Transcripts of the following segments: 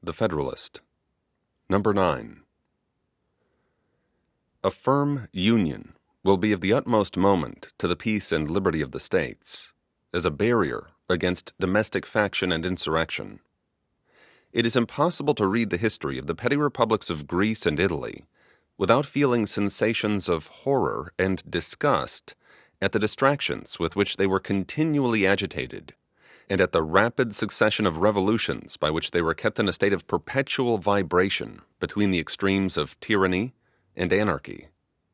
the Federalist. Number 9. A firm union will be of the utmost moment to the peace and liberty of the states, as a barrier against domestic faction and insurrection. It is impossible to read the history of the petty republics of Greece and Italy without feeling sensations of horror and disgust at the distractions with which they were continually agitated, and at the rapid succession of revolutions by which they were kept in a state of perpetual vibration between the extremes of tyranny and anarchy.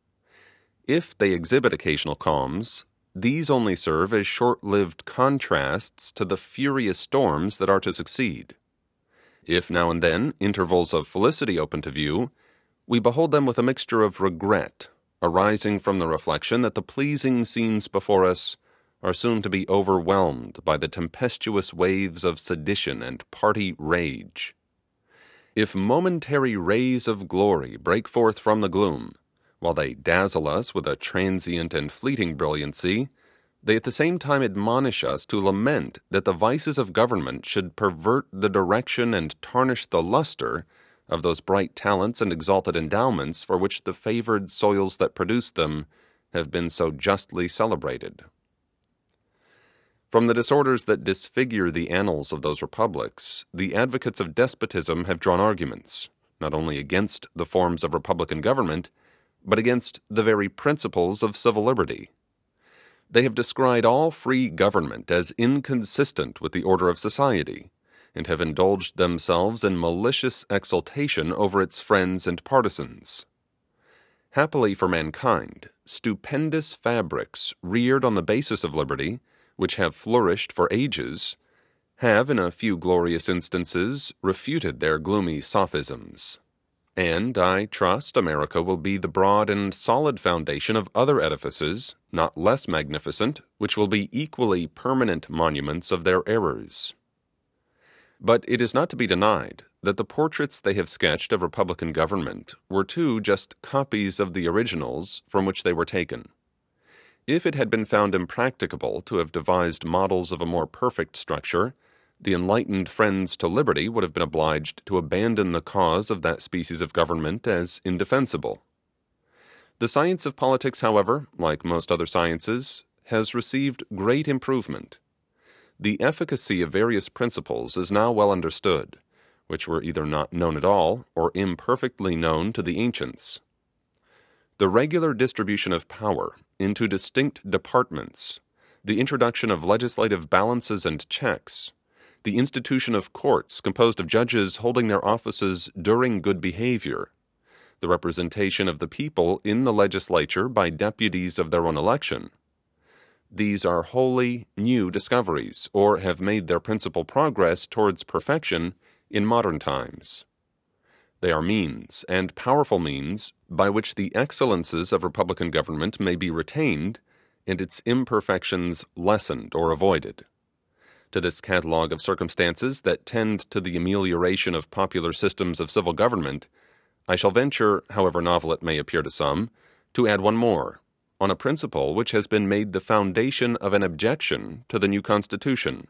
If they exhibit occasional calms, these only serve as short-lived contrasts to the furious storms that are to succeed. If now and then intervals of felicity open to view, we behold them with a mixture of regret, arising from the reflection that the pleasing scenes before us are soon to be overwhelmed by the tempestuous waves of sedition and party rage. If momentary rays of glory break forth from the gloom, while they dazzle us with a transient and fleeting brilliancy, they at the same time admonish us to lament that the vices of government should pervert the direction and tarnish the luster of those bright talents and exalted endowments for which the favored soils that produced them have been so justly celebrated. From the disorders that disfigure the annals of those republics, the advocates of despotism have drawn arguments, not only against the forms of republican government, but against the very principles of civil liberty. They have described all free government as inconsistent with the order of society, and have indulged themselves in malicious exultation over its friends and partisans. Happily for mankind, stupendous fabrics reared on the basis of liberty, which have flourished for ages, have in a few glorious instances refuted their gloomy sophisms. And I trust America will be the broad and solid foundation of other edifices, not less magnificent, which will be equally permanent monuments of their errors. But it is not to be denied that the portraits they have sketched of republican government were too just copies of the originals from which they were taken. If it had been found impracticable to have devised models of a more perfect structure, the enlightened friends to liberty would have been obliged to abandon the cause of that species of government as indefensible. The science of politics, however, like most other sciences, has received great improvement. The efficacy of various principles is now well understood, which were either not known at all or imperfectly known to the ancients. The regular distribution of power into distinct departments, the introduction of legislative balances and checks, the institution of courts composed of judges holding their offices during good behavior, the representation of the people in the legislature by deputies of their own election. These are wholly new discoveries, or have made their principal progress towards perfection in modern times. They are means, and powerful means, by which the excellences of republican government may be retained and its imperfections lessened or avoided. To this catalog of circumstances that tend to the amelioration of popular systems of civil government, I shall venture, however novel it may appear to some, to add one more, on a principle which has been made the foundation of an objection to the new Constitution.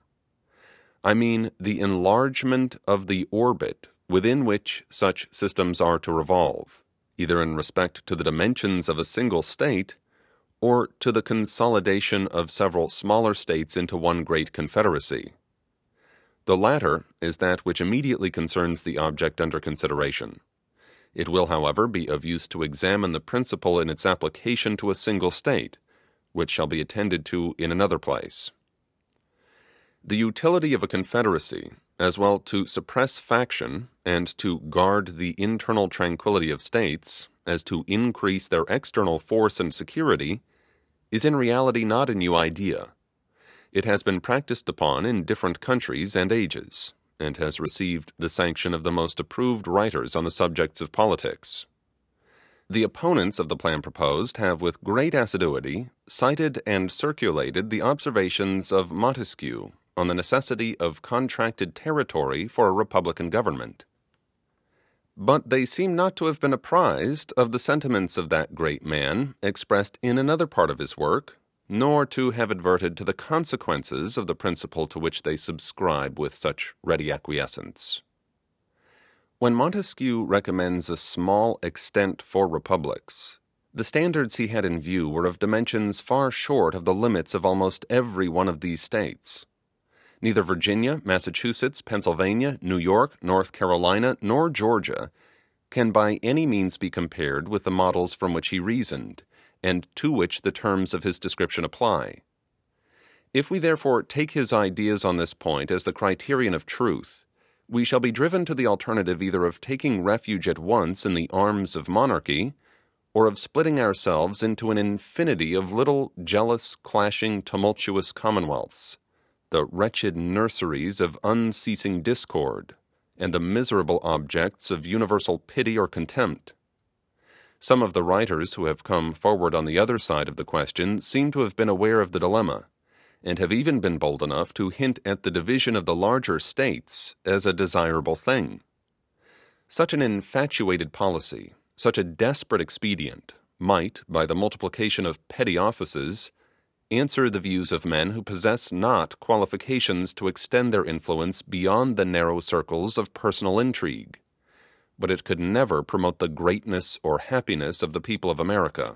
I mean the enlargement of the orbit within which such systems are to revolve, either in respect to the dimensions of a single state, or to the consolidation of several smaller states into one great confederacy. The latter is that which immediately concerns the object under consideration. It will, however, be of use to examine the principle in its application to a single state, which shall be attended to in another place. The utility of a confederacy, as well to suppress faction and to guard the internal tranquility of states, as to increase their external force and security, is in reality not a new idea. It has been practiced upon in different countries and ages, and has received the sanction of the most approved writers on the subjects of politics. The opponents of the plan proposed have with great assiduity cited and circulated the observations of Montesquieu on the necessity of contracted territory for a republican government. But they seem not to have been apprised of the sentiments of that great man expressed in another part of his work, nor to have adverted to the consequences of the principle to which they subscribe with such ready acquiescence. When Montesquieu recommends a small extent for republics, the standards he had in view were of dimensions far short of the limits of almost every one of these states. Neither Virginia, Massachusetts, Pennsylvania, New York, North Carolina, nor Georgia can by any means be compared with the models from which he reasoned, and to which the terms of his description apply. If we therefore take his ideas on this point as the criterion of truth, we shall be driven to the alternative either of taking refuge at once in the arms of monarchy, or of splitting ourselves into an infinity of little jealous, clashing, tumultuous commonwealths, the wretched nurseries of unceasing discord, and the miserable objects of universal pity or contempt. Some of the writers who have come forward on the other side of the question seem to have been aware of the dilemma, and have even been bold enough to hint at the division of the larger states as a desirable thing. Such an infatuated policy, such a desperate expedient, might, by the multiplication of petty offices, answer the views of men who possess not qualifications to extend their influence beyond the narrow circles of personal intrigue, but it could never promote the greatness or happiness of the people of America.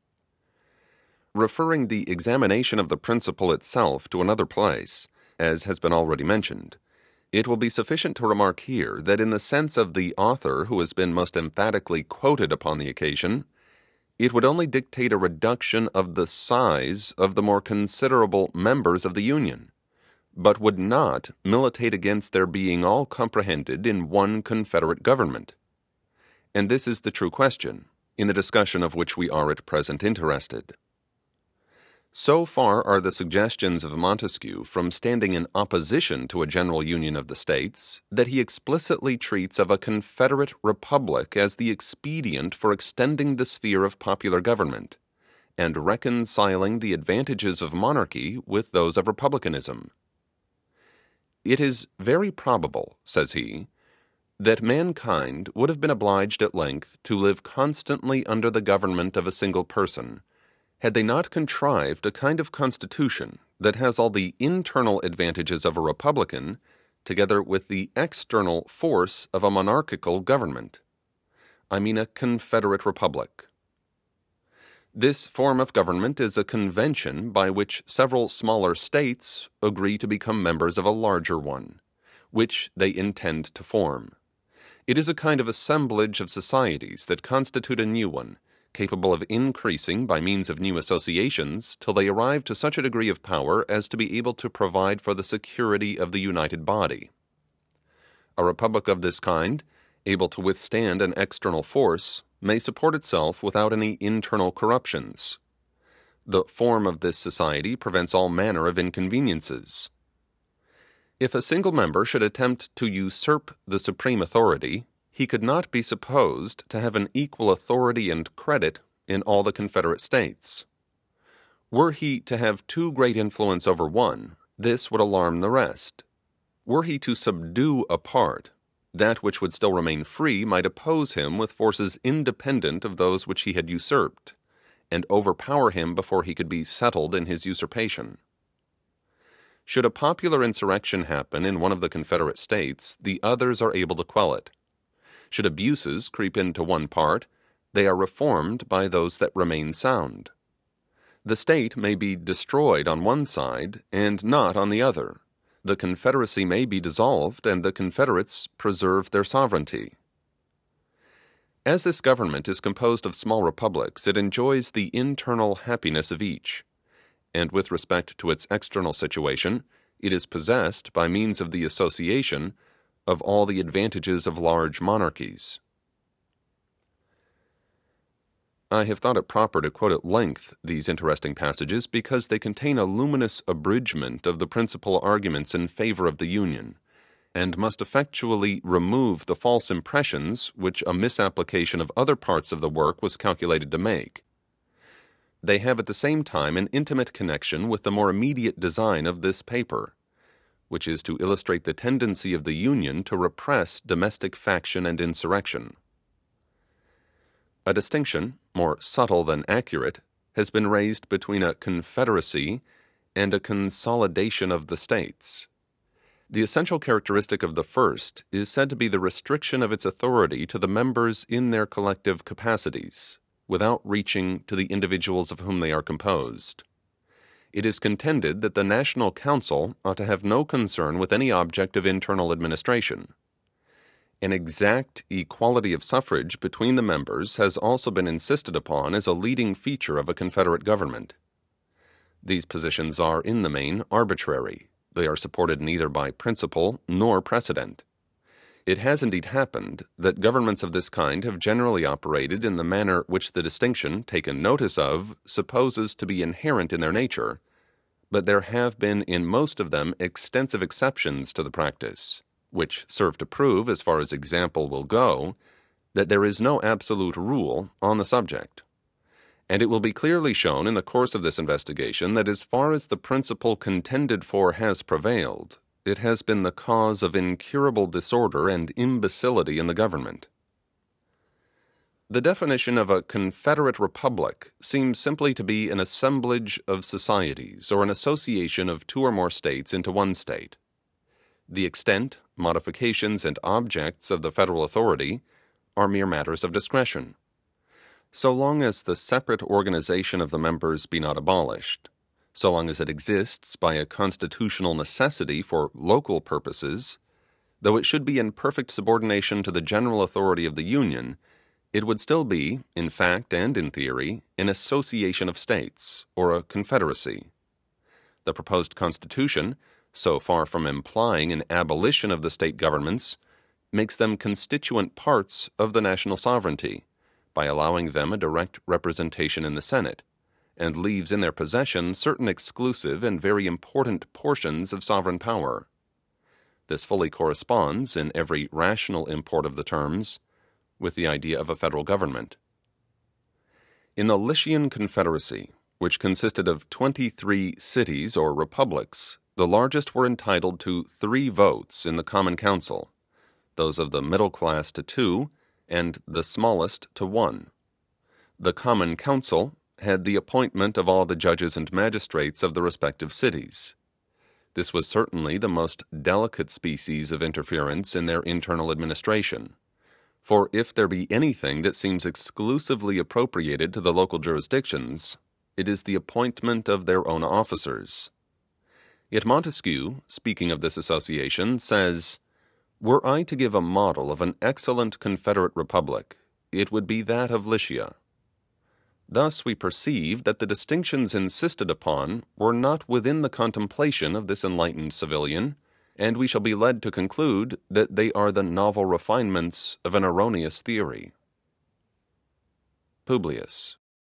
Referring the examination of the principle itself to another place, as has been already mentioned, it will be sufficient to remark here that in the sense of the author who has been most emphatically quoted upon the occasion, it would only dictate a reduction of the size of the more considerable members of the Union, but would not militate against their being all comprehended in one Confederate government. And this is the true question, in the discussion of which we are at present interested. So far are the suggestions of Montesquieu from standing in opposition to a general union of the states, that he explicitly treats of a Confederate republic as the expedient for extending the sphere of popular government, and reconciling the advantages of monarchy with those of republicanism. It is very probable, says he, that mankind would have been obliged at length to live constantly under the government of a single person, had they not contrived a kind of constitution that has all the internal advantages of a republican, together with the external force of a monarchical government. I mean a confederate republic. This form of government is a convention by which several smaller states agree to become members of a larger one, which they intend to form. It is a kind of assemblage of societies that constitute a new one, capable of increasing by means of new associations till they arrive to such a degree of power as to be able to provide for the security of the united body. A republic of this kind, able to withstand an external force, may support itself without any internal corruptions. The form of this society prevents all manner of inconveniences. If a single member should attempt to usurp the supreme authority, he could not be supposed to have an equal authority and credit in all the Confederate States. Were he to have too great influence over one, this would alarm the rest. Were he to subdue a part, that which would still remain free might oppose him with forces independent of those which he had usurped, and overpower him before he could be settled in his usurpation. Should a popular insurrection happen in one of the Confederate States, the others are able to quell it. Should abuses creep into one part, they are reformed by those that remain sound. The state may be destroyed on one side and not on the other. The Confederacy may be dissolved and the Confederates preserve their sovereignty. As this government is composed of small republics, it enjoys the internal happiness of each, and with respect to its external situation, it is possessed, by means of the association, of all the advantages of large monarchies. I have thought it proper to quote at length these interesting passages because they contain a luminous abridgment of the principal arguments in favor of the Union, and must effectually remove the false impressions which a misapplication of other parts of the work was calculated to make. They have at the same time an intimate connection with the more immediate design of this paper, which is to illustrate the tendency of the Union to repress domestic faction and insurrection. A distinction, more subtle than accurate, has been raised between a confederacy and a consolidation of the states. The essential characteristic of the first is said to be the restriction of its authority to the members in their collective capacities, without reaching to the individuals of whom they are composed. It is contended that the National Council ought to have no concern with any object of internal administration. An exact equality of suffrage between the members has also been insisted upon as a leading feature of a Confederate government. These positions are, in the main, arbitrary. They are supported neither by principle nor precedent. It has indeed happened that governments of this kind have generally operated in the manner which the distinction taken notice of supposes to be inherent in their nature, but there have been in most of them extensive exceptions to the practice, which serve to prove, as far as example will go, that there is no absolute rule on the subject. And it will be clearly shown in the course of this investigation that as far as the principle contended for has prevailed, it has been the cause of incurable disorder and imbecility in the government. The definition of a Confederate Republic seems simply to be an assemblage of societies or an association of two or more states into one state. The extent, modifications, and objects of the federal authority are mere matters of discretion. So long as the separate organization of the members be not abolished, so long as it exists by a constitutional necessity for local purposes, though it should be in perfect subordination to the general authority of the Union, it would still be, in fact and in theory, an association of states, or a confederacy. The proposed Constitution, so far from implying an abolition of the state governments, makes them constituent parts of the national sovereignty, by allowing them a direct representation in the Senate, and leaves in their possession certain exclusive and very important portions of sovereign power. This fully corresponds, in every rational import of the terms, with the idea of a federal government. In the Lycian Confederacy, which consisted of 23 cities or republics, the largest were entitled to 3 votes in the Common Council, those of the middle class to 2, and the smallest to 1. The Common Council had the appointment of all the judges and magistrates of the respective cities. This was certainly the most delicate species of interference in their internal administration, for if there be anything that seems exclusively appropriated to the local jurisdictions, it is the appointment of their own officers. Yet Montesquieu, speaking of this association, says, "Were I to give a model of an excellent Confederate Republic, it would be that of Lycia." Thus we perceive that the distinctions insisted upon were not within the contemplation of this enlightened civilian, and we shall be led to conclude that they are the novel refinements of an erroneous theory. Publius.